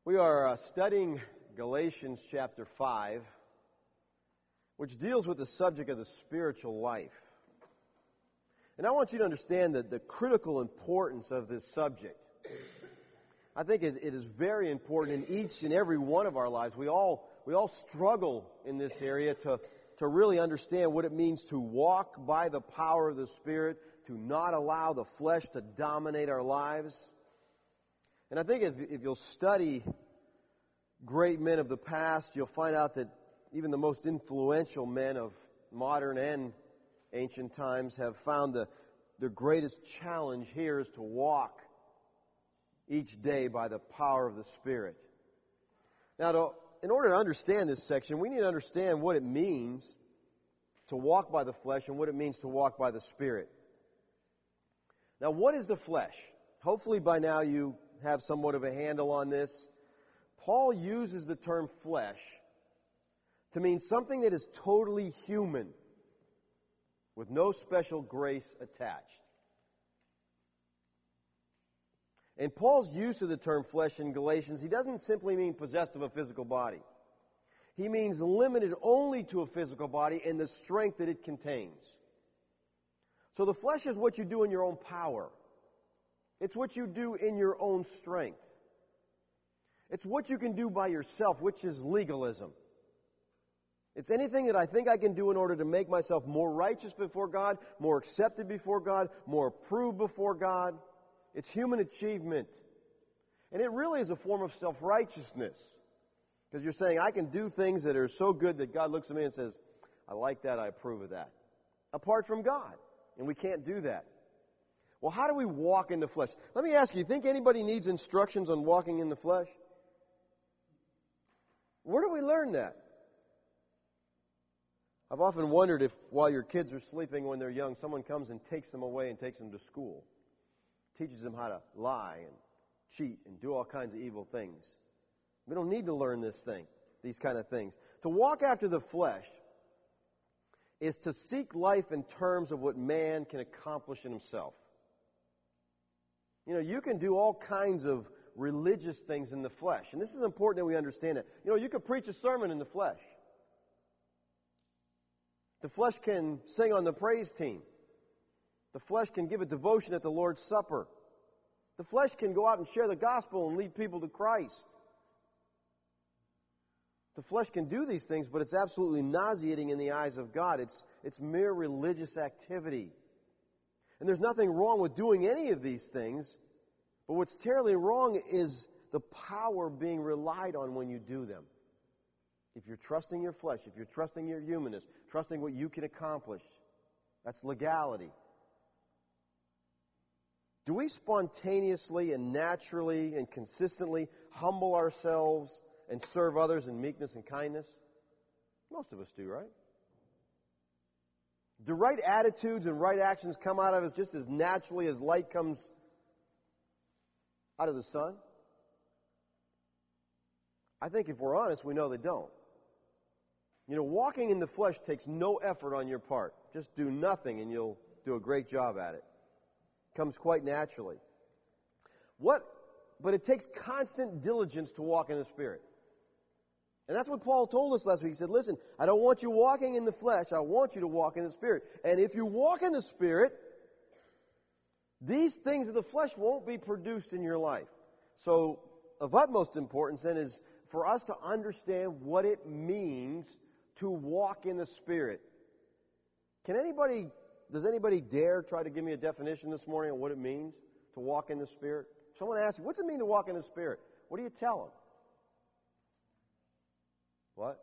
We are studying Galatians chapter 5, which deals with the subject of the spiritual life. And I want you to understand that the critical importance of this subject. I think it is very important in each and every one of our lives. We all struggle in this area to really understand what it means to walk by the power of the Spirit, to not allow the flesh to dominate our lives. And I think if you'll study great men of the past, you'll find out that even the most influential men of modern and ancient times have found the greatest challenge here is to walk each day by the power of the Spirit. Now, in order to understand this section, we need to understand what it means to walk by the flesh and what it means to walk by the Spirit. Now, what is the flesh? Hopefully by now you have somewhat of a handle on this. Paul uses the term flesh to mean something that is totally human, with no special grace attached. In Paul's use of the term flesh in Galatians, he doesn't simply mean possessed of a physical body. He means limited only to a physical body and the strength that it contains. So the flesh is what you do in your own power. It's what you do in your own strength. It's what you can do by yourself, which is legalism. It's anything that I think I can do in order to make myself more righteous before God, more accepted before God, more approved before God. It's human achievement. And it really is a form of self-righteousness. Because you're saying, I can do things that are so good that God looks at me and says, I like that, I approve of that. Apart from God. And we can't do that. Well, how do we walk in the flesh? Let me ask you, think anybody needs instructions on walking in the flesh? Where do we learn that? I've often wondered if while your kids are sleeping when they're young, someone comes and takes them away and takes them to school. Teaches them how to lie and cheat and do all kinds of evil things. We don't need to learn these kind of things. To walk after the flesh is to seek life in terms of what man can accomplish in himself. You know, you can do all kinds of religious things in the flesh. And this is important that we understand it. You know, you can preach a sermon in the flesh. The flesh can sing on the praise team. The flesh can give a devotion at the Lord's Supper. The flesh can go out and share the gospel and lead people to Christ. The flesh can do these things, but it's absolutely nauseating in the eyes of God. It's mere religious activity. And there's nothing wrong with doing any of these things, but what's terribly wrong is the power being relied on when you do them. If you're trusting your flesh, if you're trusting your humanness, trusting what you can accomplish, that's legality. Do we spontaneously and naturally and consistently humble ourselves and serve others in meekness and kindness? Most of us do, right? Do right attitudes and right actions come out of us just as naturally as light comes out of the sun? I think if we're honest, we know they don't. You know, walking in the flesh takes no effort on your part. Just do nothing and you'll do a great job at it. It comes quite naturally. But it takes constant diligence to walk in the Spirit. And that's what Paul told us last week. He said, listen, I don't want you walking in the flesh. I want you to walk in the Spirit. And if you walk in the Spirit, these things of the flesh won't be produced in your life. So, of utmost importance then is for us to understand what it means to walk in the Spirit. Does anybody dare try to give me a definition this morning of what it means to walk in the Spirit? Someone asks you, what's it mean to walk in the Spirit? What do you tell them? What?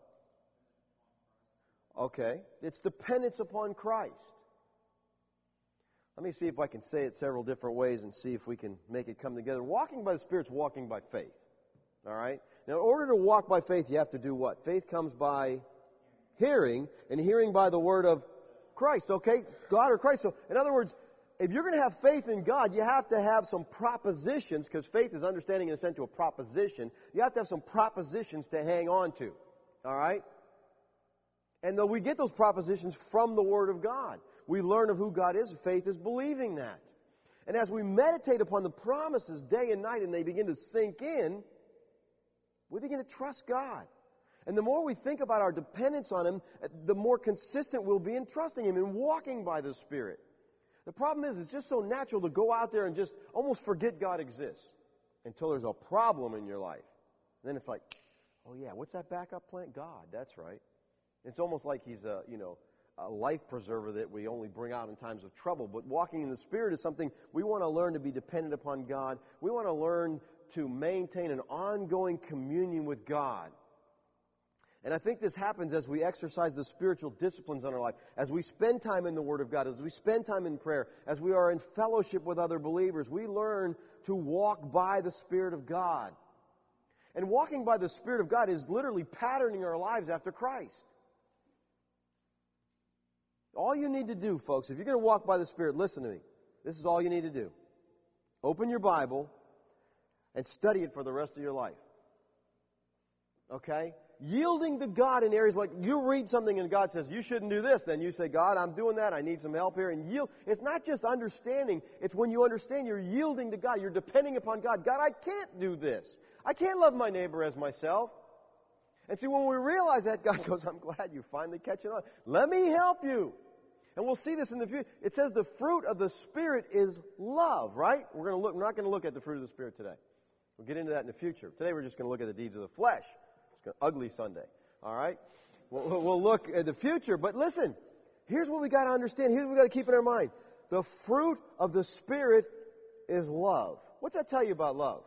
Okay. It's dependence upon Christ. Let me see if I can say it several different ways and see if we can make it come together. Walking by the Spirit is walking by faith. All right? Now, in order to walk by faith, you have to do what? Faith comes by hearing, and hearing by the word of Christ. Okay? God or Christ. So, in other words, if you're going to have faith in God, you have to have some propositions, because faith is understanding and assent to a proposition. You have to have some propositions to hang on to. All right? And though we get those propositions from the Word of God, we learn of who God is. Faith is believing that. And as we meditate upon the promises day and night and they begin to sink in, We begin to trust God. And the more we think about our dependence on Him, the more consistent we'll be in trusting Him and walking by the Spirit. The problem is, it's just so natural to go out there and just almost forget God exists until there's a problem in your life. And then it's like, oh yeah, what's that backup plan? God, that's right. It's almost like He's a life preserver that we only bring out in times of trouble. But walking in the Spirit is something we want to learn to be dependent upon God. We want to learn to maintain an ongoing communion with God. And I think this happens as we exercise the spiritual disciplines in our life, as we spend time in the Word of God, as we spend time in prayer, as we are in fellowship with other believers. We learn to walk by the Spirit of God. And walking by the Spirit of God is literally patterning our lives after Christ. All you need to do, folks, if you're going to walk by the Spirit, listen to me. This is all you need to do. Open your Bible and study it for the rest of your life. Okay? Yielding to God in areas like you read something and God says, you shouldn't do this. Then you say, God, I'm doing that. I need some help here. And yield. It's not just understanding. It's when you understand you're yielding to God. You're depending upon God. God, I can't do this. I can't love my neighbor as myself. And see, when we realize that, God goes, I'm glad you're finally catching on. Let me help you. And we'll see this in the future. It says the fruit of the Spirit is love, right? We're not going to look at the fruit of the Spirit today. We'll get into that in the future. Today we're just going to look at the deeds of the flesh. It's an ugly Sunday. All right? We'll look at the future. But listen, here's what we got to understand. Here's what we got to keep in our mind. The fruit of the Spirit is love. What's that tell you about love?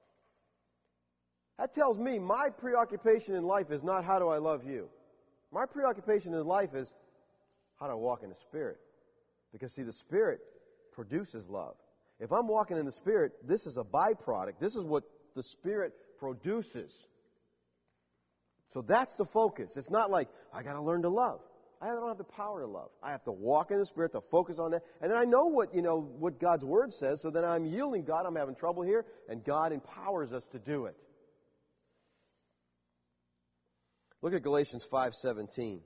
That tells me my preoccupation in life is not how do I love you. My preoccupation in life is how do I walk in the Spirit? Because, see, the Spirit produces love. If I'm walking in the Spirit, this is a byproduct. This is what the Spirit produces. So that's the focus. It's not like, I got to learn to love. I don't have the power to love. I have to walk in the Spirit, to focus on that. And then I know what God's Word says, so then I'm yielding. God, I'm having trouble here, and God empowers us to do it. Look at Galatians 5:17.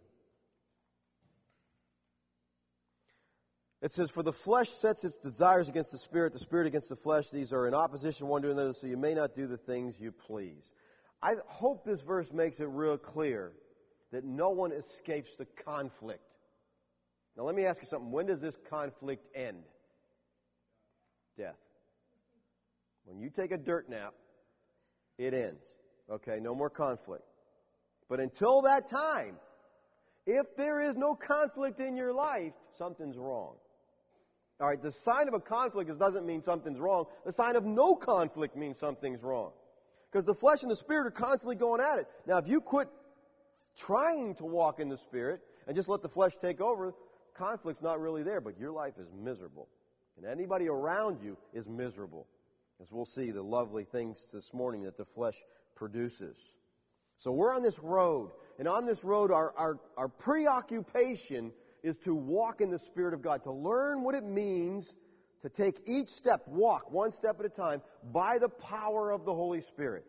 It says, for the flesh sets its desires against the Spirit against the flesh. These are in opposition one to another, so you may not do the things you please. I hope this verse makes it real clear that no one escapes the conflict. Now let me ask you something. When does this conflict end? Death. When you take a dirt nap, it ends. Okay, no more conflict. But until that time, if there is no conflict in your life, something's wrong. All right, the sign of a conflict doesn't mean something's wrong. The sign of no conflict means something's wrong. Because the flesh and the Spirit are constantly going at it. Now, if you quit trying to walk in the Spirit and just let the flesh take over, conflict's not really there, but your life is miserable. And anybody around you is miserable. As we'll see the lovely things this morning that the flesh produces. So we're on this road. And on this road, our preoccupation is to walk in the Spirit of God, to learn what it means to take each step, walk one step at a time, by the power of the Holy Spirit.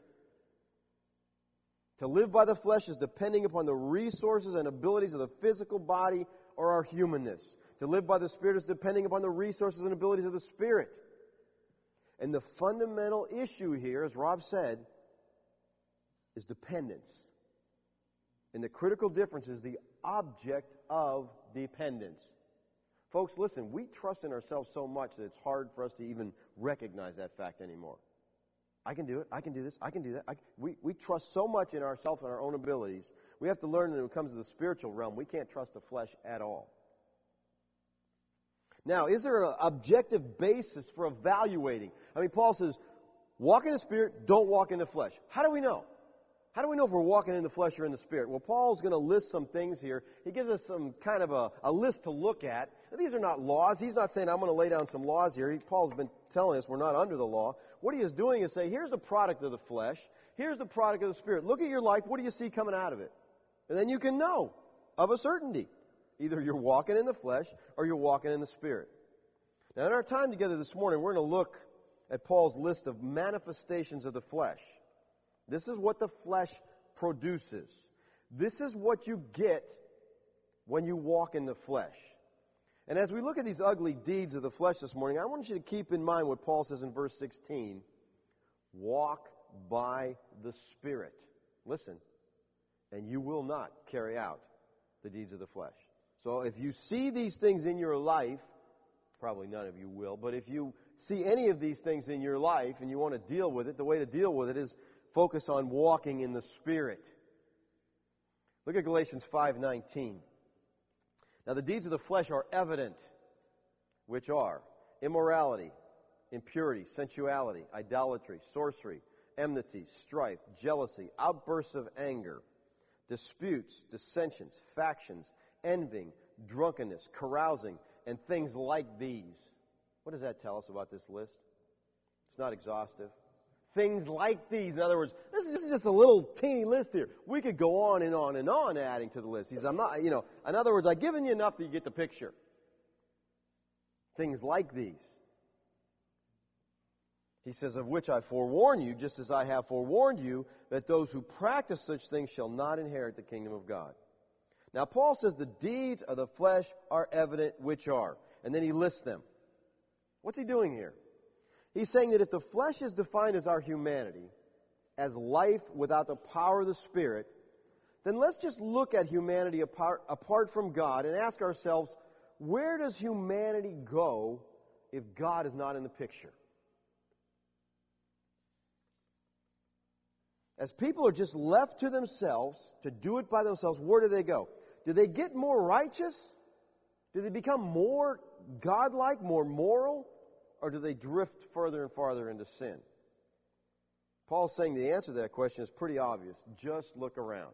To live by the flesh is depending upon the resources and abilities of the physical body or our humanness. To live by the Spirit is depending upon the resources and abilities of the Spirit. And the fundamental issue here, as Rob said, is dependence. And the critical difference is the object of dependence. Folks, listen, we trust in ourselves so much that it's hard for us to even recognize that fact anymore. I can do it. I can do this. I can do that. We trust so much in ourselves and our own abilities. We have to learn that when it comes to the spiritual realm, we can't trust the flesh at all. Now, is there an objective basis for evaluating? I mean, Paul says, walk in the Spirit, don't walk in the flesh. How do we know? How do we know if we're walking in the flesh or in the Spirit? Well, Paul's going to list some things here. He gives us some kind of a list to look at. And these are not laws. He's not saying, I'm going to lay down some laws here. Paul's been telling us we're not under the law. What he is doing is say, here's the product of the flesh. Here's the product of the Spirit. Look at your life. What do you see coming out of it? And then you can know of a certainty. Either you're walking in the flesh or you're walking in the Spirit. Now, in our time together this morning, we're going to look at Paul's list of manifestations of the flesh. This is what the flesh produces. This is what you get when you walk in the flesh. And as we look at these ugly deeds of the flesh this morning, I want you to keep in mind what Paul says in verse 16. Walk by the Spirit. Listen, and you will not carry out the deeds of the flesh. So if you see these things in your life, probably none of you will, but if you see any of these things in your life and you want to deal with it, the way to deal with it is focus on walking in the Spirit. Look at Galatians 5:19. Now the deeds of the flesh are evident, which are immorality, impurity, sensuality, idolatry, sorcery, enmity, strife, jealousy, outbursts of anger, disputes, dissensions, factions, envying, drunkenness, carousing, and things like these. What does that tell us about this list? It's not exhaustive. Things like these. In other words, this is just a little teeny list here. We could go on and on and on adding to the list. He says, in other words, I've given you enough that you get the picture. Things like these. He says, of which I forewarn you, just as I have forewarned you, that those who practice such things shall not inherit the kingdom of God. Now, Paul says the deeds of the flesh are evident, which are. And then he lists them. What's he doing here? He's saying that if the flesh is defined as our humanity, as life without the power of the Spirit, then let's just look at humanity apart from God and ask ourselves, where does humanity go if God is not in the picture? As people are just left to themselves, to do it by themselves, where do they go? Do they get more righteous? Do they become more godlike, more moral? Or do they drift further and farther into sin? Paul's saying the answer to that question is pretty obvious. Just look around.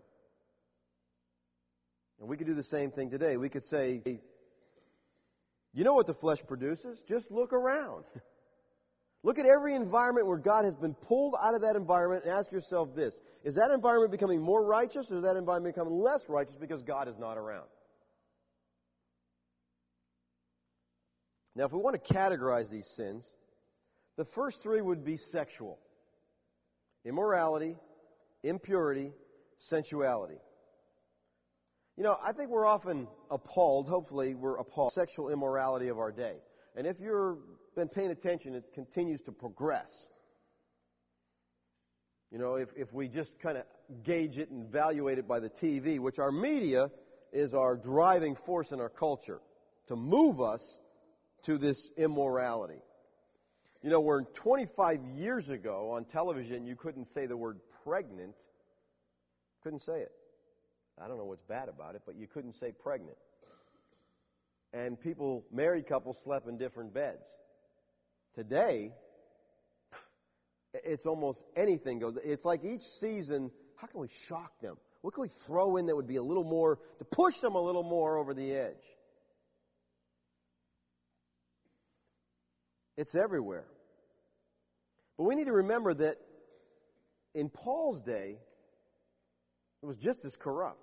And we could do the same thing today. We could say, you know what the flesh produces? Just look around. Look at every environment where God has been pulled out of that environment and ask yourself this. Is that environment becoming more righteous or is that environment becoming less righteous because God is not around? Now, if we want to categorize these sins, the first three would be sexual. Immorality, impurity, sensuality. You know, I think we're often appalled, hopefully we're appalled, at sexual immorality of our day. And if you've been paying attention, it continues to progress. You know, if we just kind of gauge it and evaluate it by the TV, which our media is our driving force in our culture to move us to this immorality. You know, where 25 years ago on television you couldn't say the word pregnant, couldn't say it. I don't know what's bad about it, but you couldn't say pregnant. And married couples slept in different beds. Today, it's almost anything goes. It's like each season, how can we shock them? What can we throw in that would be a little more, to push them a little more over the edge? It's everywhere. But we need to remember that in Paul's day, it was just as corrupt.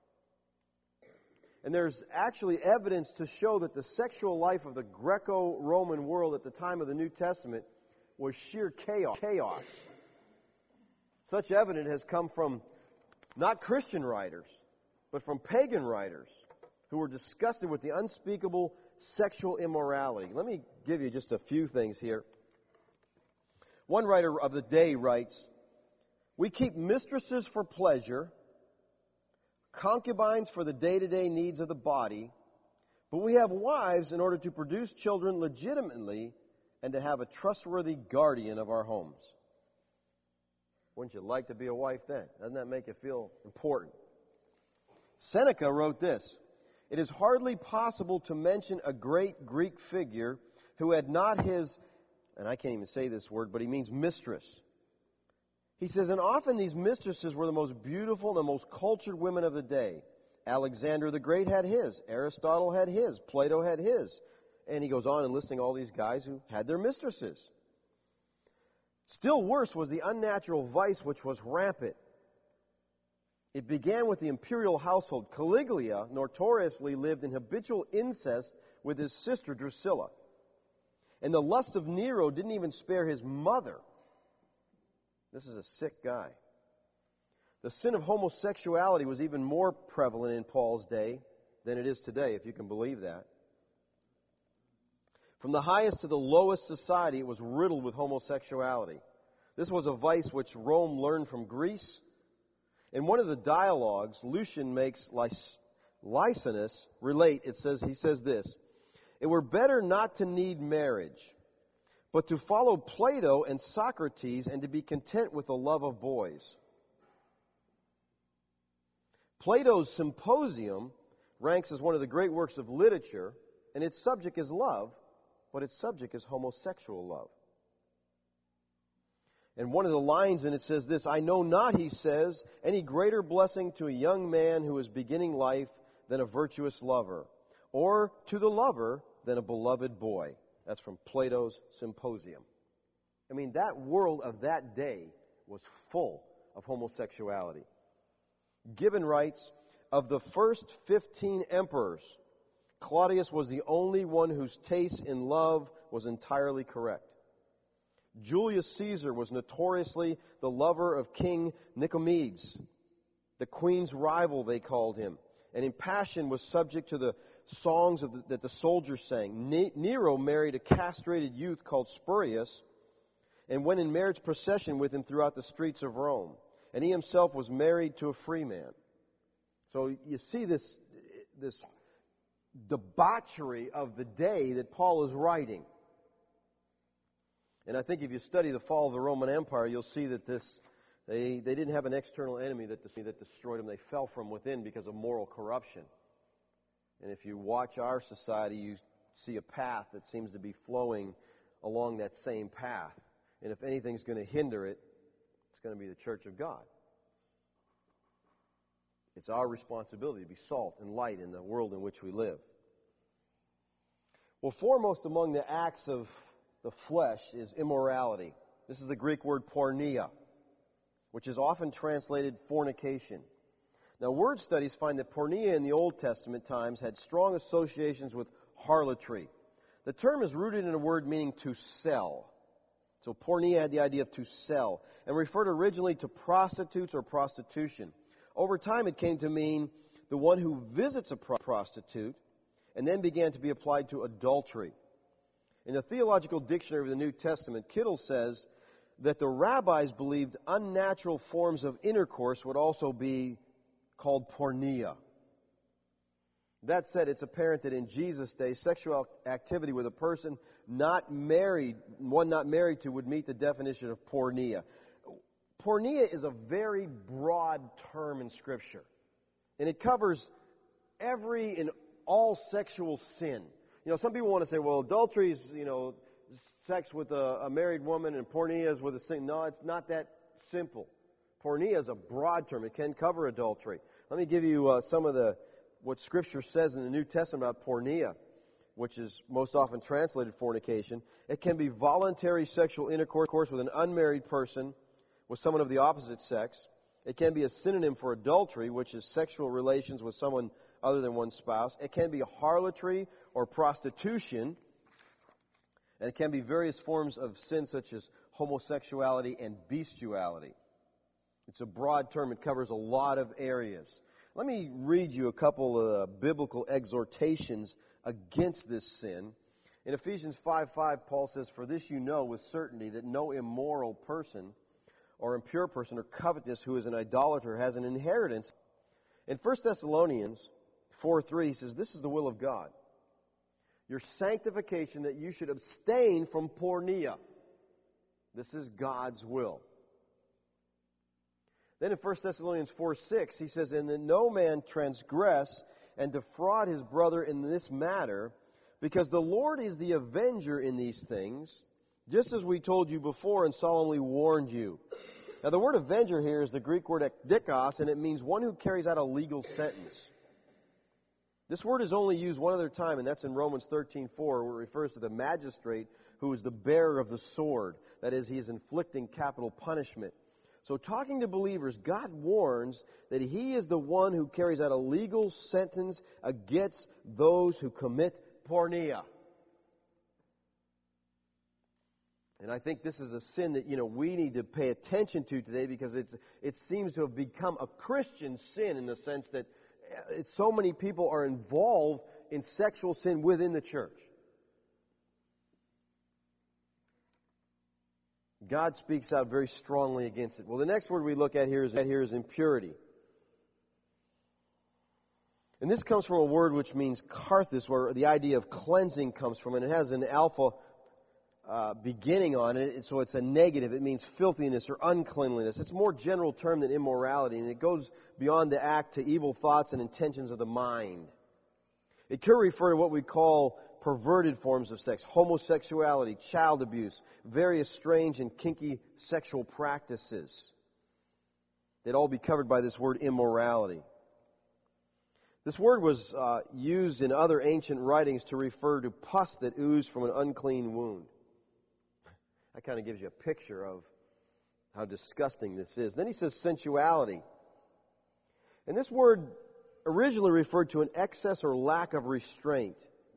And there's actually evidence to show that the sexual life of the Greco-Roman world at the time of the New Testament was sheer chaos. Such evidence has come from not Christian writers, but from pagan writers who were disgusted with the unspeakable sexual immorality. Let me give you just a few things here. One writer of the day writes, "We keep mistresses for pleasure, concubines for the day-to-day needs of the body, but we have wives in order to produce children legitimately and to have a trustworthy guardian of our homes." Wouldn't you like to be a wife then? Doesn't that make you feel important? Seneca wrote this, "It is hardly possible to mention a great Greek figure who had not his," and I can't even say this word, but he means mistress. He says, "And often these mistresses were the most beautiful and the most cultured women of the day. Alexander the Great had his. Aristotle had his. Plato had his." And he goes on and listing all these guys who had their mistresses. Still worse was the unnatural vice which was rampant. It began with the imperial household. Caligula notoriously lived in habitual incest with his sister Drusilla. And the lust of Nero didn't even spare his mother. This is a sick guy. The sin of homosexuality was even more prevalent in Paul's day than it is today, if you can believe that. From the highest to the lowest society, it was riddled with homosexuality. This was a vice which Rome learned from Greece. In one of the dialogues, Lucian makes Lysinus relate. He says this: "It were better not to need marriage, but to follow Plato and Socrates and to be content with the love of boys." Plato's Symposium ranks as one of the great works of literature, and its subject is love, but its subject is homosexual love. And one of the lines in it says this: "I know not," he says, "any greater blessing to a young man who is beginning life than a virtuous lover, or to the lover than a beloved boy." That's from Plato's Symposium. I mean, that world of that day was full of homosexuality. Gibbon writes, "Of the first 15 emperors, Claudius was the only one whose taste in love was entirely correct. Julius Caesar was notoriously the lover of King Nicomedes, the queen's rival, they called him, and in passion was subject to the songs that the soldiers sang. Nero married a castrated youth called Spurius and went in marriage procession with him throughout the streets of Rome. And he himself was married to a free man." So you see this debauchery of the day that Paul is writing. And I think if you study the fall of the Roman Empire, you'll see that they didn't have an external enemy that destroyed them. They fell from within because of moral corruption. And if you watch our society, you see a path that seems to be flowing along that same path. And if anything's going to hinder it, it's going to be the Church of God. It's our responsibility to be salt and light in the world in which we live. Well, foremost among the acts of the flesh is immorality. This is the Greek word porneia, which is often translated fornication. Now, word studies find that porneia in the Old Testament times had strong associations with harlotry. The term is rooted in a word meaning to sell. So porneia had the idea of to sell, and referred originally to prostitutes or prostitution. Over time, it came to mean the one who visits a prostitute, and then began to be applied to adultery. In the Theological Dictionary of the New Testament, Kittel says that the rabbis believed unnatural forms of intercourse would also be called porneia. That said, it's apparent that in Jesus' day, sexual activity with a person not married to, would meet the definition of porneia. Porneia is a very broad term in Scripture, and it covers every and all sexual sin. Some people want to say, well, adultery is, sex with a married woman, and porneia is with a sin. No, it's not that simple. Porneia is a broad term. It can cover adultery. Let me give you some of what Scripture says in the New Testament about porneia, which is most often translated fornication. It can be voluntary sexual intercourse with an unmarried person, with someone of the opposite sex. It can be a synonym for adultery, which is sexual relations with someone other than one's spouse. It can be harlotry or prostitution. And it can be various forms of sin such as homosexuality and bestiality. It's a broad term. It covers a lot of areas. Let me read you a couple of biblical exhortations against this sin. In Ephesians 5:5, Paul says, "For this you know with certainty that no immoral person or impure person or covetous who is an idolater has an inheritance." In 1 Thessalonians 4:3, he says, "This is the will of God, your sanctification, that you should abstain from porneia." This is God's will. Then in 1 Thessalonians 4:6, he says, "And that no man transgress and defraud his brother in this matter, because the Lord is the avenger in these things, just as we told you before and solemnly warned you." Now, the word avenger here is the Greek word ekdikos, and it means one who carries out a legal sentence. This word is only used one other time, and that's in Romans 13:4, where it refers to the magistrate who is the bearer of the sword. That is, he is inflicting capital punishment. So talking to believers, God warns that He is the one who carries out a legal sentence against those who commit porneia. And I think this is a sin that, we need to pay attention to today, because it seems to have become a Christian sin in the sense that so many people are involved in sexual sin within the church. God speaks out very strongly against it. Well, the next word we look at here is impurity. And this comes from a word which means karthis, where the idea of cleansing comes from. And it has an alpha beginning on it, and so it's a negative. It means filthiness or uncleanliness. It's a more general term than immorality, and it goes beyond the act to evil thoughts and intentions of the mind. It could refer to what we call perverted forms of sex, homosexuality, child abuse, various strange and kinky sexual practices. They'd all be covered by this word immorality. This word was used in other ancient writings to refer to pus that oozed from an unclean wound. That kind of gives you a picture of how disgusting this is. Then he says sensuality. And this word originally referred to an excess or lack of restraint,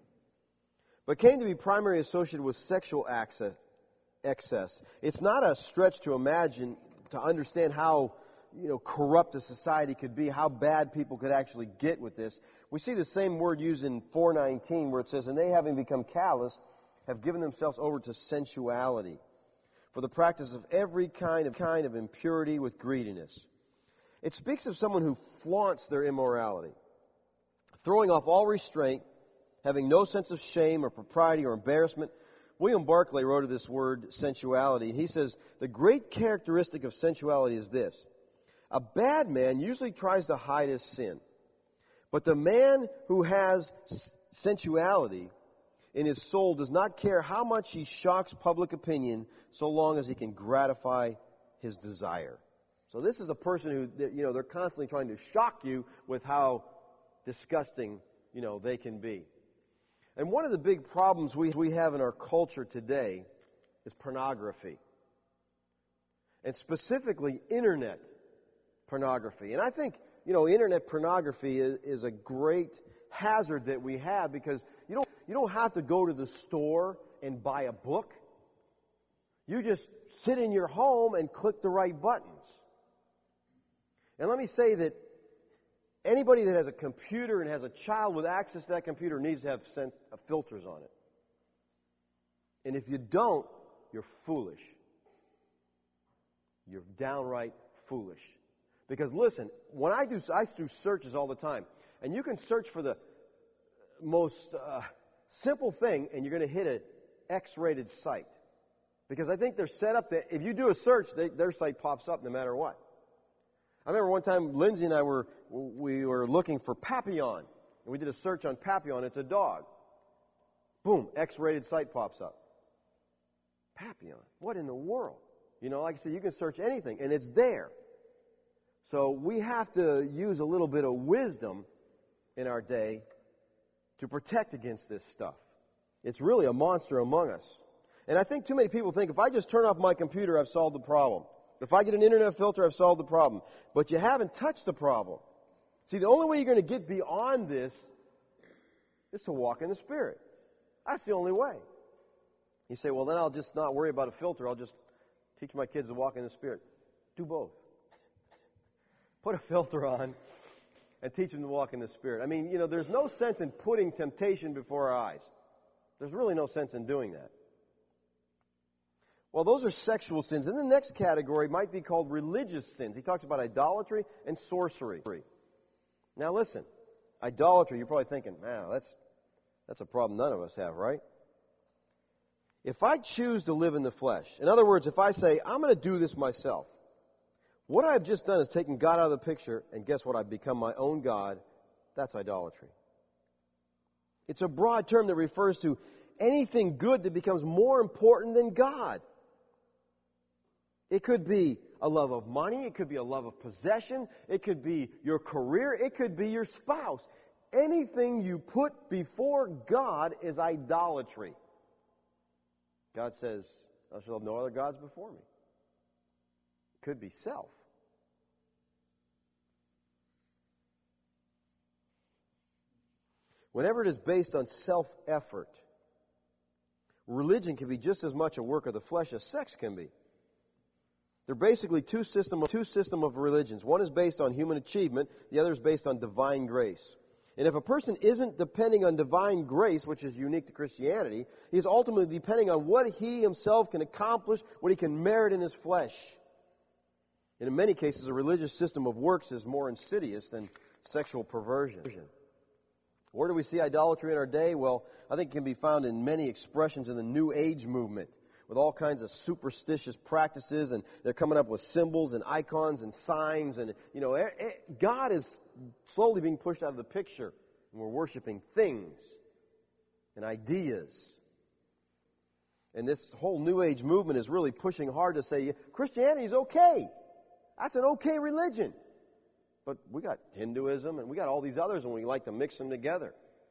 but came to be primarily associated with sexual excess. It's not a stretch to imagine, to understand how corrupt a society could be, how bad people could actually get with this. We see the same word used in 4:19 where it says, "And they, having become callous, have given themselves over to sensuality, for the practice of every kind of impurity with greediness." It speaks of someone who flaunts their immorality, throwing off all restraint, having no sense of shame or propriety or embarrassment. William Barclay wrote of this word sensuality. He says, "The great characteristic of sensuality is this. A bad man usually tries to hide his sin. But the man who has sensuality in his soul does not care how much he shocks public opinion so long as he can gratify his desire." So this is a person who, they're constantly trying to shock you with how disgusting, they can be. And one of the big problems we have in our culture today is pornography. And specifically, internet pornography. And I think, internet pornography is a great hazard that we have, because you don't have to go to the store and buy a book. You just sit in your home and click the right buttons. And let me say that anybody that has a computer and has a child with access to that computer needs to have filters on it. And if you don't, you're foolish. You're downright foolish. Because listen, I do searches all the time. And you can search for the most simple thing, and you're going to hit an X-rated site. Because I think they're set up that if you do a search, their site pops up no matter what. I remember one time Lindsay and I were looking for Papillon. And we did a search on Papillon. It's a dog. Boom, X-rated site pops up. Papillon. What in the world? Like I said, you can search anything, and it's there. So we have to use a little bit of wisdom in our day to protect against this stuff. It's really a monster among us. And I think too many people think, if I just turn off my computer, I've solved the problem. If I get an internet filter, I've solved the problem. But you haven't touched the problem. See, the only way you're going to get beyond this is to walk in the Spirit. That's the only way. You say, well, then I'll just not worry about a filter. I'll just teach my kids to walk in the Spirit. Do both. Put a filter on and teach them to walk in the Spirit. I mean, there's no sense in putting temptation before our eyes. There's really no sense in doing that. Well, those are sexual sins. And the next category might be called religious sins. He talks about idolatry and sorcery. Now listen, idolatry, you're probably thinking, man, that's a problem none of us have, right? If I choose to live in the flesh, in other words, if I say, I'm going to do this myself, what I've just done is taken God out of the picture, and guess what? I've become my own God. That's idolatry. It's a broad term that refers to anything good that becomes more important than God. It could be a love of money. It could be a love of possession. It could be your career. It could be your spouse. Anything you put before God is idolatry. God says, "Thou shalt have no other gods before me." It could be self. Whenever it is based on self-effort, religion can be just as much a work of the flesh as sex can be. There are basically two systems of religions. One is based on human achievement. The other is based on divine grace. And if a person isn't depending on divine grace, which is unique to Christianity, he's ultimately depending on what he himself can accomplish, what he can merit in his flesh. And in many cases, a religious system of works is more insidious than sexual perversion. Where do we see idolatry in our day? Well, I think it can be found in many expressions in the New Age movement, with all kinds of superstitious practices, and they're coming up with symbols and icons and signs, and God is slowly being pushed out of the picture, and we're worshiping things and ideas. And this whole New Age movement is really pushing hard to say Christianity is okay. That's an okay religion. But we got Hinduism and we got all these others, and we like to mix them together.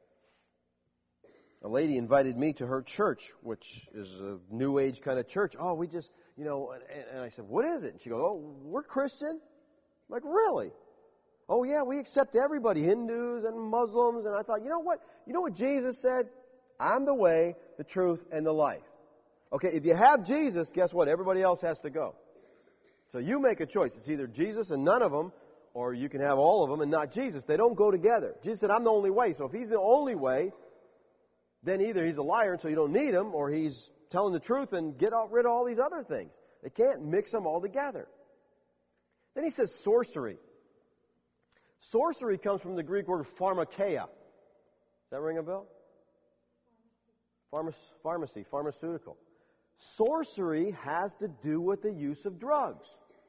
A lady invited me to her church, which is a New Age kind of church. Oh, we just, and I said, what is it? And she goes, oh, we're Christian. I'm like, really? Oh, yeah, we accept everybody, Hindus and Muslims. And I thought, you know what? You know what Jesus said? I'm the way, the truth, and the life. Okay, if you have Jesus, guess what? Everybody else has to go. So you make a choice. It's either Jesus and none of them, or you can have all of them and not Jesus. They don't go together. Jesus said, I'm the only way. So if He's the only way, then either He's a liar and so you don't need Him, or He's telling the truth and get rid of all these other things. They can't mix them all together. Then He says sorcery. Sorcery comes from the Greek word pharmakeia. Does that ring a bell? Pharmacy, pharmaceutical. Sorcery has to do with the use of drugs.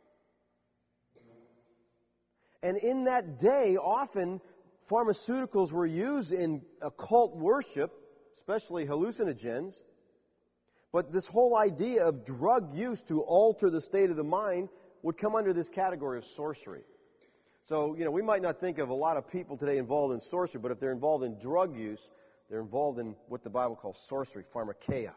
And in that day, often pharmaceuticals were used in occult worship, especially hallucinogens. But this whole idea of drug use to alter the state of the mind would come under this category of sorcery. So, we might not think of a lot of people today involved in sorcery, but if they're involved in drug use, they're involved in what the Bible calls sorcery, pharmakeia.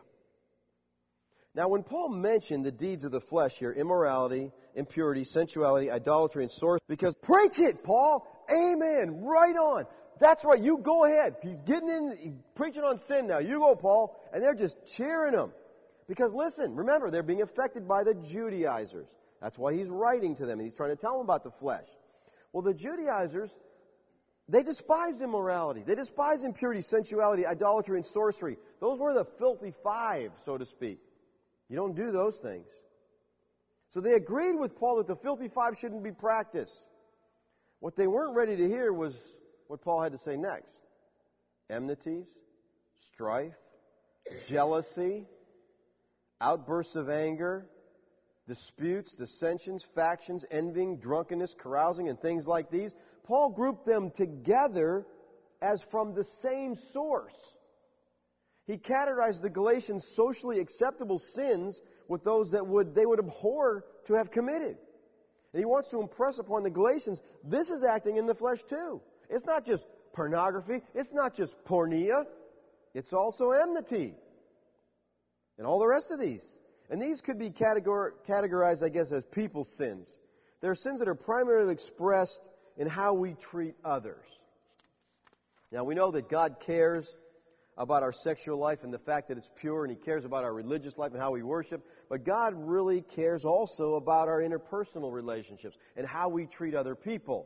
Now, when Paul mentioned the deeds of the flesh here, immorality, impurity, sensuality, idolatry, and sorcery, because preach it, Paul! Amen! Right on! That's right, you go ahead. He's preaching on sin now. You go, Paul. And they're just cheering him. Because listen, remember, they're being affected by the Judaizers. That's why he's writing to them, and he's trying to tell them about the flesh. Well, the Judaizers, they despised immorality. They despised impurity, sensuality, idolatry, and sorcery. Those were the filthy five, so to speak. You don't do those things. So they agreed with Paul that the filthy five shouldn't be practiced. What they weren't ready to hear was what Paul had to say next. Enmities, strife, jealousy, outbursts of anger, disputes, dissensions, factions, envying, drunkenness, carousing, and things like these. Paul grouped them together as from the same source. He categorized the Galatians' socially acceptable sins with those that they would abhor to have committed. And he wants to impress upon the Galatians, this is acting in the flesh too. It's not just pornography. It's not just porneia. It's also enmity. And all the rest of these. And these could be categorized, I guess, as people's sins. They're sins that are primarily expressed in how we treat others. Now, we know that God cares about our sexual life and the fact that it's pure, and He cares about our religious life and how we worship. But God really cares also about our interpersonal relationships and how we treat other people.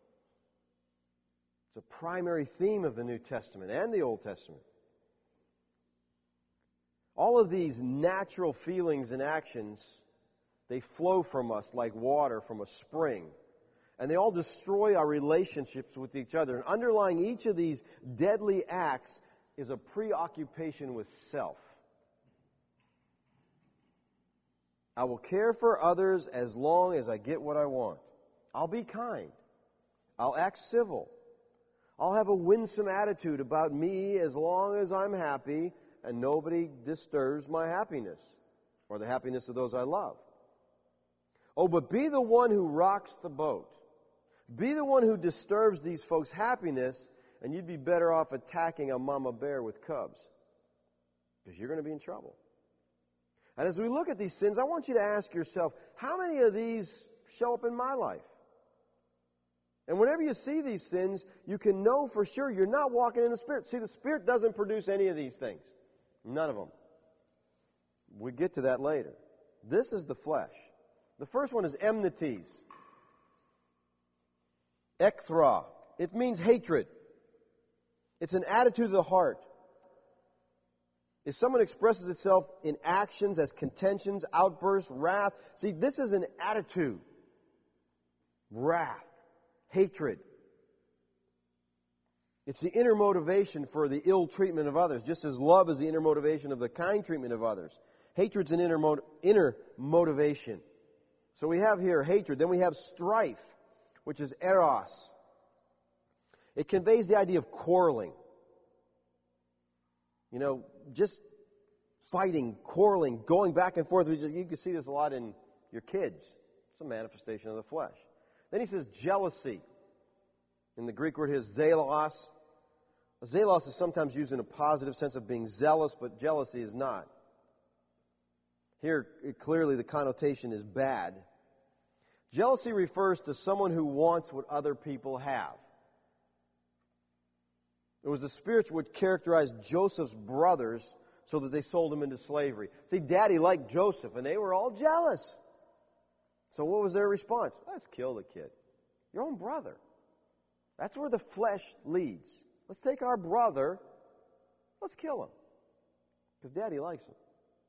It's a primary theme of the New Testament and the Old Testament. All of these natural feelings and actions, they flow from us like water from a spring. And they all destroy our relationships with each other. And underlying each of these deadly acts is a preoccupation with self. I will care for others as long as I get what I want. I'll be kind. I'll act civil. I'll have a winsome attitude about me as long as I'm happy and nobody disturbs my happiness or the happiness of those I love. Oh, but be the one who rocks the boat. Be the one who disturbs these folks' happiness, and you'd be better off attacking a mama bear with cubs, because you're going to be in trouble. And as we look at these sins, I want you to ask yourself, how many of these show up in my life? And whenever you see these sins, you can know for sure you're not walking in the Spirit. See, the Spirit doesn't produce any of these things. None of them. We'll get to that later. This is the flesh. The first one is enmities. Ekthra. It means hatred. It's an attitude of the heart. If someone expresses itself in actions as contentions, outbursts, wrath, see, this is an attitude. Wrath, hatred. It's the inner motivation for the ill treatment of others, just as love is the inner motivation of the kind treatment of others. Hatred's an inner motivation. So we have here hatred. Then we have strife, which is eros. It conveys the idea of quarreling. Just fighting, quarreling, going back and forth. You can see this a lot in your kids. It's a manifestation of the flesh. Then he says jealousy. In the Greek word here is zelos. Zelos is sometimes used in a positive sense of being zealous, but jealousy is not. Here, clearly the connotation is bad. Jealousy refers to someone who wants what other people have. It was the spirit which characterized Joseph's brothers so that they sold him into slavery. See, Daddy liked Joseph, and they were all jealous. So what was their response? Let's kill the kid. Your own brother. That's where the flesh leads. Let's take our brother, let's kill him. Because Daddy likes him.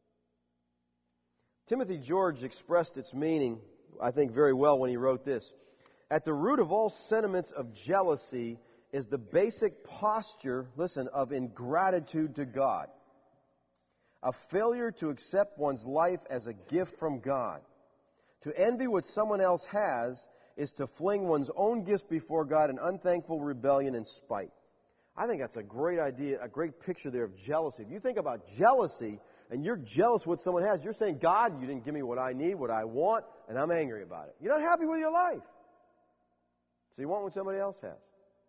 Timothy George expressed its meaning, I think, very well when he wrote this. At the root of all sentiments of jealousy is the basic posture, listen, of ingratitude to God. A failure to accept one's life as a gift from God. To envy what someone else has is to fling one's own gifts before God in unthankful rebellion and spite. I think that's a great idea, a great picture there of jealousy. If you think about jealousy and you're jealous what someone has, you're saying, God, you didn't give me what I need, what I want, and I'm angry about it. You're not happy with your life. So you want what somebody else has.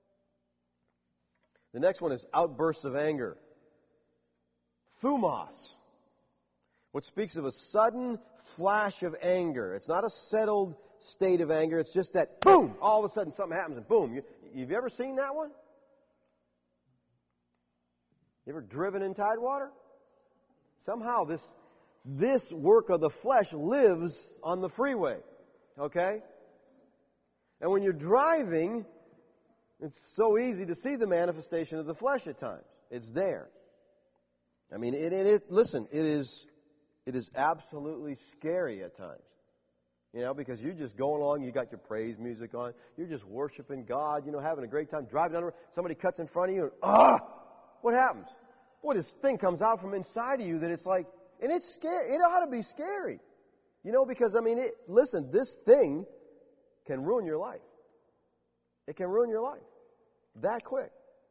The next one is outbursts of anger. Thumos, which speaks of a sudden flash of anger. It's not a settled state of anger. It's just that, boom, all of a sudden something happens and boom. You've ever seen that one? You ever driven in Tidewater? Somehow this work of the flesh lives on the freeway. Okay? And when you're driving, it's so easy to see the manifestation of the flesh at times. It's there. I mean, listen, it is absolutely scary at times. Because you're just going along, you got your praise music on, you're just worshiping God, having a great time, driving down the road, somebody cuts in front of you, and what happens? Boy, this thing comes out from inside of you that it's like, and it's scary. It ought to be scary. Because, listen, this thing can ruin your life. It can ruin your life that quick.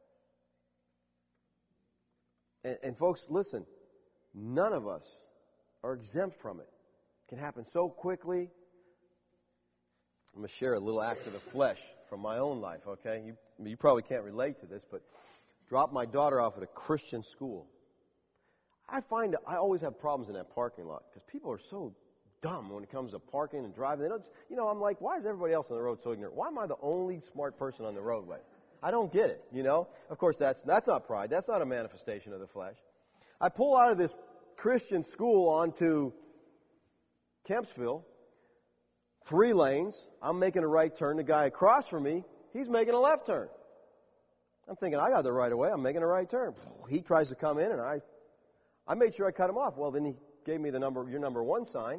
And folks, listen, none of us are exempt from it. It can happen so quickly. I'm going to share a little act of the flesh from my own life, okay? You probably can't relate to this, but dropped my daughter off at a Christian school. I find I always have problems in that parking lot because people are so dumb when it comes to parking and driving. They don't, I'm like, why is everybody else on the road so ignorant? Why am I the only smart person on the roadway? I don't get it, Of course, that's not pride. That's not a manifestation of the flesh. I pull out of this Christian school onto Kempsville, 3 lanes. I'm making a right turn. The guy across from me, he's making a left turn. I'm thinking, I got the right of way. I'm making a right turn. He tries to come in, and I made sure I cut him off. Well, then he gave me your number 1 sign.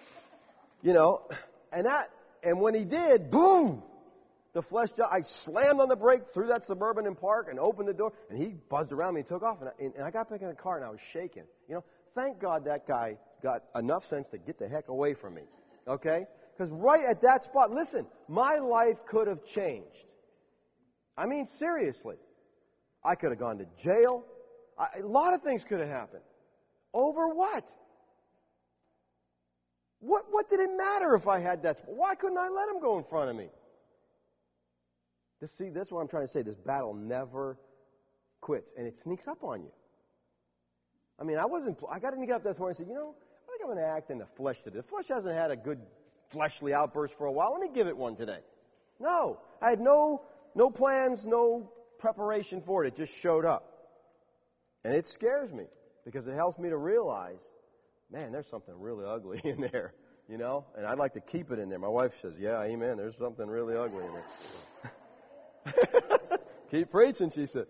And when he did, boom! The flesh, I slammed on the brake, threw that Suburban in park, and opened the door, and he buzzed around me and took off. And I got back in the car, and I was shaking. Thank God that guy got enough sense to get the heck away from me. Okay? Because right at that spot, listen, my life could have changed. I mean, seriously. I could have gone to jail. A lot of things could have happened. Over what? What did it matter if I had that? Why couldn't I let him go in front of me? See, that's what I'm trying to say. This battle never quits, and it sneaks up on you. I mean, I didn't get up this morning and say, I think I'm going to act in the flesh today. The flesh hasn't had a good fleshly outburst for a while. Let me give it one today. No. I had no plans, no preparation for it. It just showed up. And it scares me because it helps me to realize, man, there's something really ugly in there, and I'd like to keep it in there. My wife says, yeah, amen, there's something really ugly in there. Keep preaching, she said.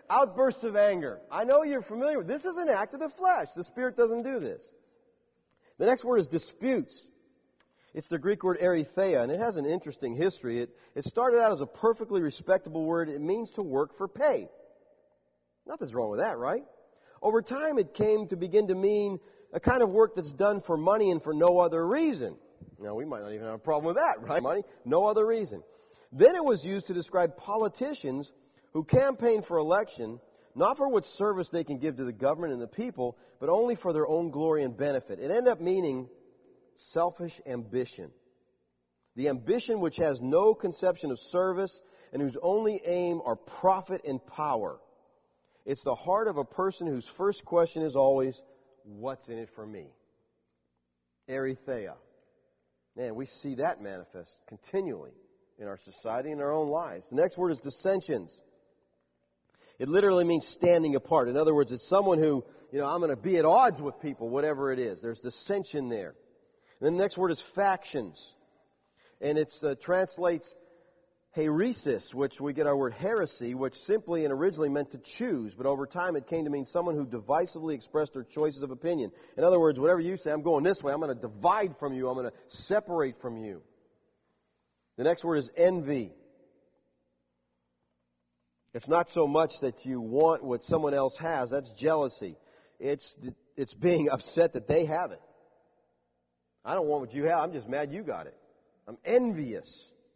Outbursts of anger. I know you're familiar with this. This is an act of the flesh. The Spirit doesn't do this. The next word is disputes. It's the Greek word erytheia, and it has an interesting history. It started out as a perfectly respectable word. It means to work for pay. Nothing's wrong with that, right? Over time, it came to begin to mean a kind of work that's done for money and for no other reason. Now, we might not even have a problem with that, right? Money, no other reason. Then it was used to describe politicians who campaign for election, not for what service they can give to the government and the people, but only for their own glory and benefit. It ended up meaning selfish ambition. The ambition which has no conception of service and whose only aim are profit and power. It's the heart of a person whose first question is always, what's in it for me? Erytheia. Man, we see that manifest continually in our society and our own lives. The next word is dissensions. It literally means standing apart. In other words, it's someone who, I'm going to be at odds with people, whatever it is. There's dissension there. And then the next word is factions. And it translates heresis, which we get our word heresy, which simply and originally meant to choose. But over time it came to mean someone who divisively expressed their choices of opinion. In other words, whatever you say, I'm going this way. I'm going to divide from you. I'm going to separate from you. The next word is envy. It's not so much that you want what someone else has. That's jealousy. It's being upset that they have it. I don't want what you have. I'm just mad you got it. I'm envious.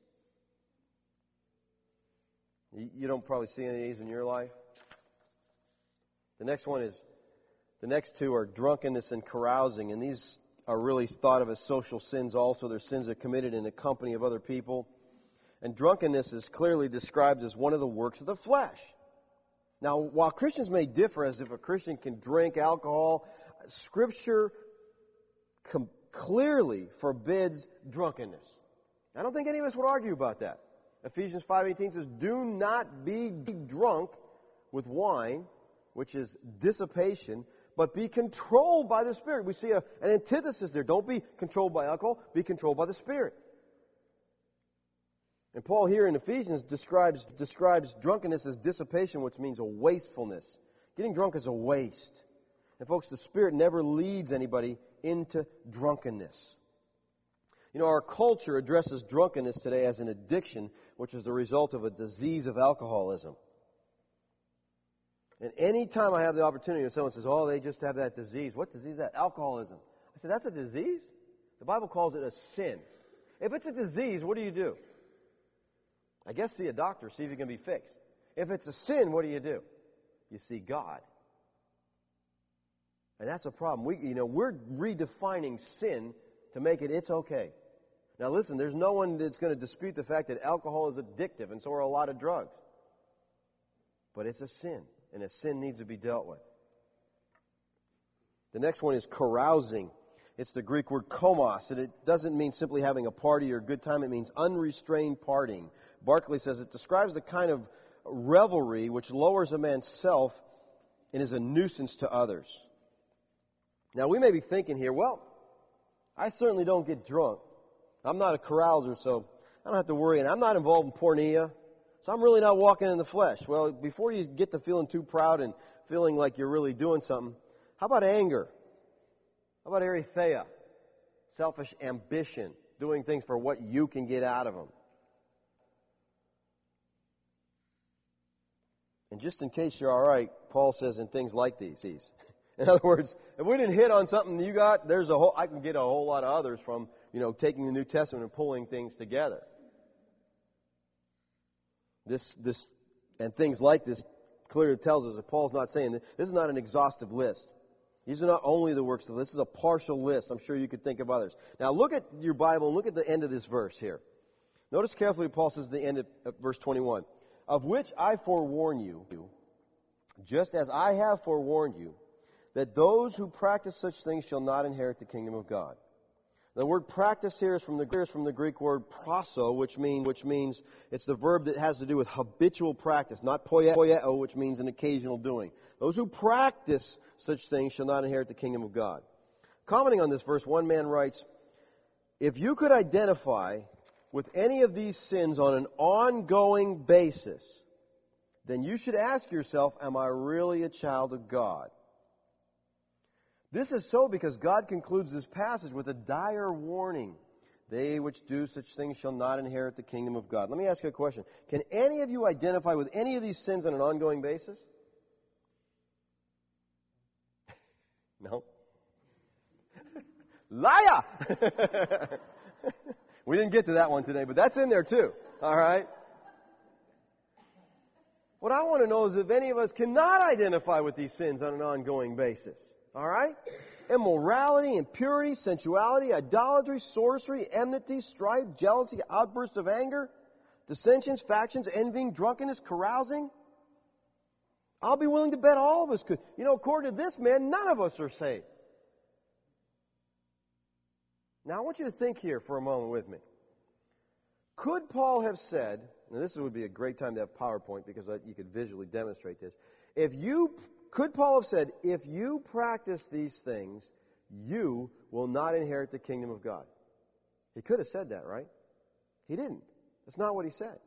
You don't probably see any of these in your life. The next two are drunkenness and carousing, and these are really thought of as social sins also. They're sins that are committed in the company of other people. And drunkenness is clearly described as one of the works of the flesh. Now, while Christians may differ as if a Christian can drink alcohol, Scripture clearly forbids drunkenness. I don't think any of us would argue about that. Ephesians 5:18 says, do not be drunk with wine, which is dissipation, but be controlled by the Spirit. We see an antithesis there. Don't be controlled by alcohol, be controlled by the Spirit. And Paul here in Ephesians describes drunkenness as dissipation, which means a wastefulness. Getting drunk is a waste. And folks, the Spirit never leads anybody into drunkenness. Our culture addresses drunkenness today as an addiction, which is the result of a disease of alcoholism. And any time I have the opportunity when someone says, they just have that disease. What disease is that? Alcoholism. I said, that's a disease? The Bible calls it a sin. If it's a disease, what do? I guess see a doctor, see if it can be fixed. If it's a sin, what do? You see God. And that's a problem. We're redefining sin to make it's okay. Now listen, there's no one that's going to dispute the fact that alcohol is addictive, and so are a lot of drugs. But it's a sin, and a sin needs to be dealt with. The next one is carousing. It's the Greek word komos, and it doesn't mean simply having a party or a good time. It means unrestrained partying. Barclay says it describes the kind of revelry which lowers a man's self and is a nuisance to others. Now, we may be thinking here, I certainly don't get drunk. I'm not a carouser, so I don't have to worry. And I'm not involved in porneia, so I'm really not walking in the flesh. Well, before you get to feeling too proud and feeling like you're really doing something, how about anger? How about erytheia? Selfish ambition, doing things for what you can get out of them. And just in case you're all right, Paul says in things like these. In other words, if we didn't hit on something you got, I can get a whole lot of others from, taking the New Testament and pulling things together. This and things like this clearly tells us that Paul's not saying that this is not an exhaustive list. These are not only the works of the list. This is a partial list. I'm sure you could think of others. Now look at your Bible and look at the end of this verse here. Notice carefully what Paul says at the end of verse 21. Of which I forewarn you, just as I have forewarned you, that those who practice such things shall not inherit the kingdom of God. The word practice here is from the Greek word proso, which means it's the verb that has to do with habitual practice, not poieo, which means an occasional doing. Those who practice such things shall not inherit the kingdom of God. Commenting on this verse, one man writes, if you could identify with any of these sins on an ongoing basis, then you should ask yourself, am I really a child of God? This is so because God concludes this passage with a dire warning. They which do such things shall not inherit the kingdom of God. Let me ask you a question. Can any of you identify with any of these sins on an ongoing basis? No? Liar! We didn't get to that one today, but that's in there too. All right? What I want to know is if any of us cannot identify with these sins on an ongoing basis. All right? Immorality, impurity, sensuality, idolatry, sorcery, enmity, strife, jealousy, outbursts of anger, dissensions, factions, envying, drunkenness, carousing. I'll be willing to bet all of us could. You know, according to this man, none of us are saved. Now, I want you to think here for a moment with me. Could Paul have said, and this would be a great time to have PowerPoint because you could visually demonstrate this. Could Paul have said, if you practice these things, you will not inherit the kingdom of God? He could have said that, right? He didn't. That's not what he said.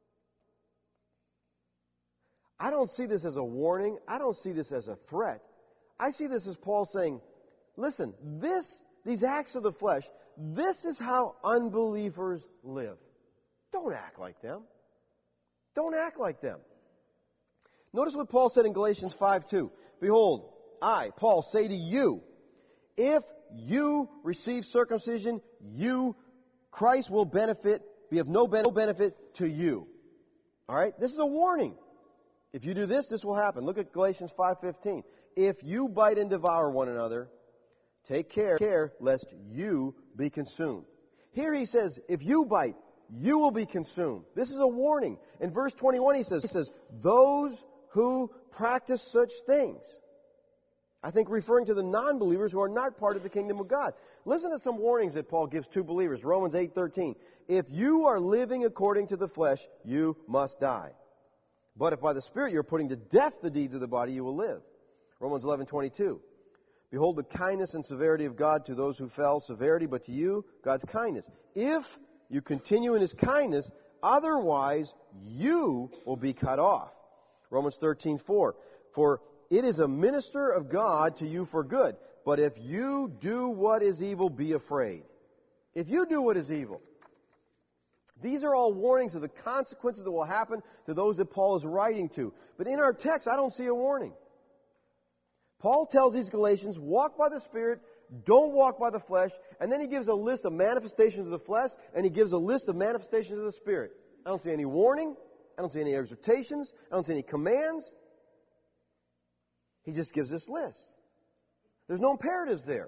I don't see this as a warning. I don't see this as a threat. I see this as Paul saying, listen, these acts of the flesh, this is how unbelievers live. Don't act like them. Don't act like them. Notice what Paul said in Galatians 5:2. Behold, I, Paul, say to you, if you receive circumcision, Christ will be of no benefit to you. All right? This is a warning. If you do this, this will happen. Look at Galatians 5:15. If you bite and devour one another, take care lest you be consumed. Here he says, if you bite, you will be consumed. This is a warning. In verse 21 he says, those who practice such things. I think referring to the non-believers who are not part of the kingdom of God. Listen to some warnings that Paul gives to believers. Romans 8:13. If you are living according to the flesh, you must die. But if by the Spirit you're putting to death the deeds of the body, you will live. Romans 11:22. Behold the kindness and severity of God to those who fell, severity, but to you, God's kindness. If you continue in His kindness, otherwise you will be cut off. Romans 13:4. For it is a minister of God to you for good. But if you do what is evil, be afraid. If you do what is evil. These are all warnings of the consequences that will happen to those that Paul is writing to. But in our text, I don't see a warning. Paul tells these Galatians, walk by the Spirit, don't walk by the flesh, and then he gives a list of manifestations of the flesh, and he gives a list of manifestations of the Spirit. I don't see any warning. I don't see any exhortations. I don't see any commands. He just gives this list. There's no imperatives there.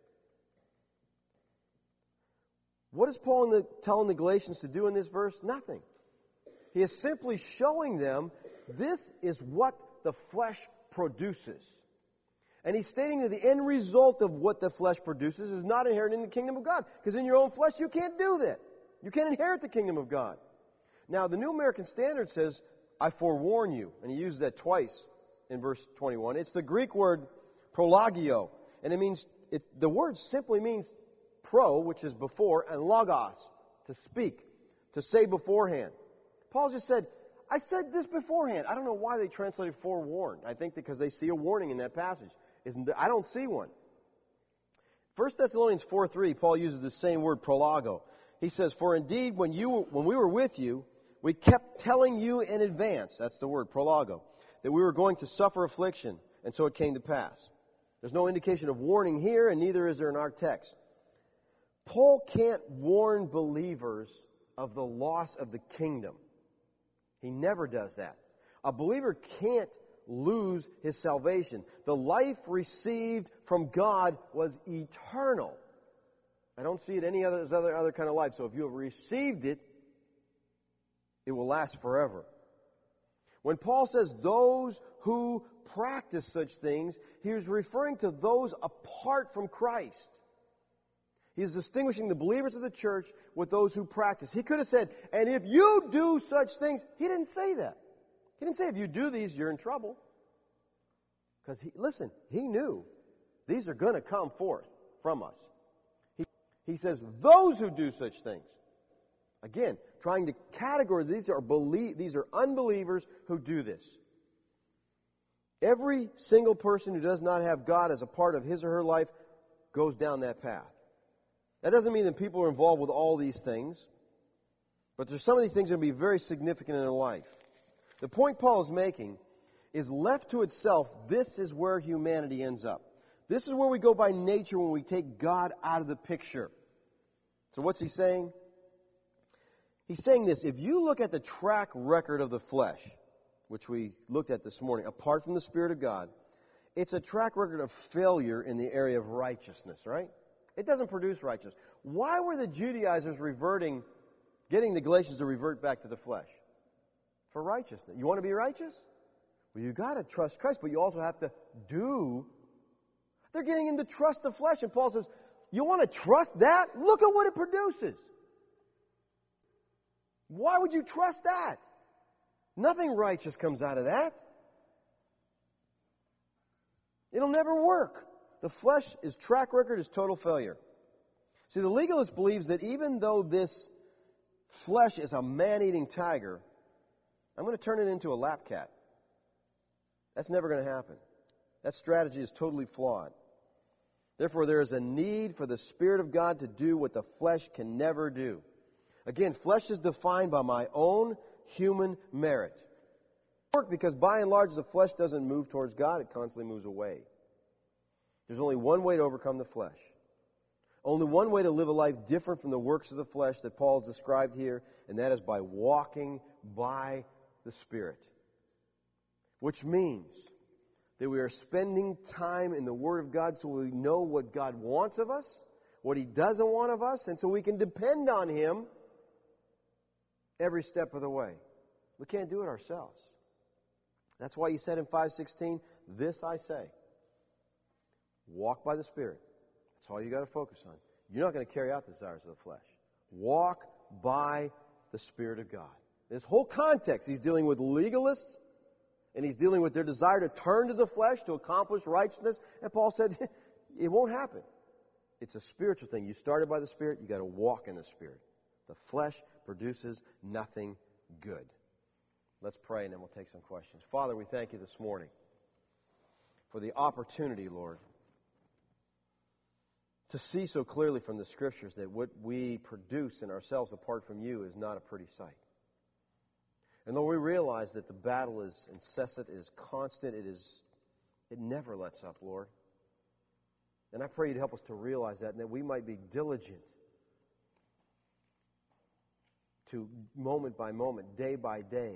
What is Paul telling the Galatians to do in this verse? Nothing. He is simply showing them this is what the flesh produces. And he's stating that the end result of what the flesh produces is not inherent in the kingdom of God. Because in your own flesh, you can't do that. You can't inherit the kingdom of God. Now, the New American Standard says, I forewarn you. And he uses that twice in verse 21. It's the Greek word prologio. And the word simply means pro, which is before, and logos, to speak, to say beforehand. Paul just said, I said this beforehand. I don't know why they translated forewarned. I think because they see a warning in that passage. I don't see one. 1 Thessalonians 4:3, Paul uses the same word, prologo. He says, for indeed, when we were with you, we kept telling you in advance, that's the word, prologo, that we were going to suffer affliction, and so it came to pass. There's no indication of warning here, and neither is there in our text. Paul can't warn believers of the loss of the kingdom. He never does that. A believer can't lose his salvation. The life received from God was eternal. I don't see it any other kind of life. So if you have received it, it will last forever. When Paul says those who practice such things, he is referring to those apart from Christ. He is distinguishing the believers of the church with those who practice. He could have said, and if you do such things, he didn't say that. He didn't say if you do these, you're in trouble. Because, he knew these are going to come forth from us. He says, those who do such things. Again, trying to categorize these are unbelievers who do this. Every single person who does not have God as a part of his or her life goes down that path. That doesn't mean that people are involved with all these things, but there's some of these things that will be very significant in their life. The point Paul is making is left to itself, this is where humanity ends up. This is where we go by nature when we take God out of the picture. So what's he saying? He's saying this: if you look at the track record of the flesh, which we looked at this morning, apart from the Spirit of God, it's a track record of failure in the area of righteousness, right? It doesn't produce righteousness. Why were the Judaizers getting the Galatians to revert back to the flesh? For righteousness. You want to be righteous? Well, you've got to trust Christ, but you also have to do. They're getting into trust the flesh, and Paul says, you want to trust that? Look at what it produces. Why would you trust that? Nothing righteous comes out of that. It'll never work. The flesh's track record is total failure. See, the legalist believes that even though this flesh is a man-eating tiger, I'm going to turn it into a lap cat. That's never going to happen. That strategy is totally flawed. Therefore, there is a need for the Spirit of God to do what the flesh can never do. Again, flesh is defined by my own human merit. Because by and large, the flesh doesn't move towards God, it constantly moves away. There's only one way to overcome the flesh. Only one way to live a life different from the works of the flesh that Paul has described here, and that is by walking by the Spirit. Which means that we are spending time in the Word of God so we know what God wants of us, what He doesn't want of us, and so we can depend on Him every step of the way. We can't do it ourselves. That's why He said in 5:16, this I say, walk by the Spirit. That's all you got to focus on. You're not going to carry out the desires of the flesh. Walk by the Spirit of God. This whole context, he's dealing with legalists, and he's dealing with their desire to turn to the flesh to accomplish righteousness. And Paul said, it won't happen. It's a spiritual thing. You started by the Spirit, you got to walk in the Spirit. The flesh produces nothing good. Let's pray, and then we'll take some questions. Father, we thank you this morning for the opportunity, Lord, to see so clearly from the Scriptures that what we produce in ourselves apart from you is not a pretty sight. And though we realize that the battle is incessant, it is constant, it never lets up, Lord. And I pray you'd help us to realize that, and that we might be diligent to, moment by moment, day by day,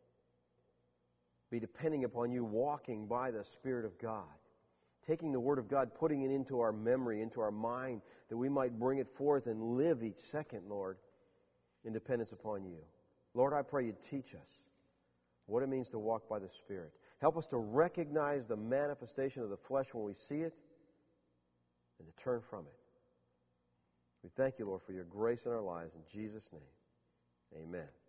be depending upon you, walking by the Spirit of God. Taking the Word of God, putting it into our memory, into our mind, that we might bring it forth and live each second, Lord, in dependence upon you. Lord, I pray you'd teach us what it means to walk by the Spirit. Help us to recognize the manifestation of the flesh when we see it and to turn from it. We thank you, Lord, for your grace in our lives. In Jesus' name, amen.